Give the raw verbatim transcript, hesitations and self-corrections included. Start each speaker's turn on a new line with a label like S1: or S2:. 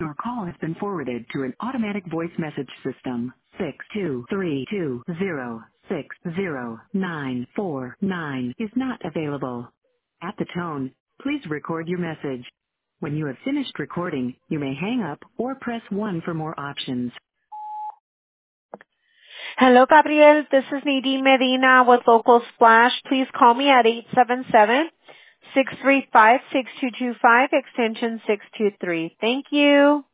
S1: Your call has been forwarded to an automatic voice message system. Six two three two zero six zero nine four nine is not available. At the tone, please record your message. When you have finished recording, you may hang up or press one for more options.
S2: Hello, Gabriel. This is Nadine Medina with Local Splash. Please call me at eight seven seven, six three five, six two two five, extension six two three. Thank you.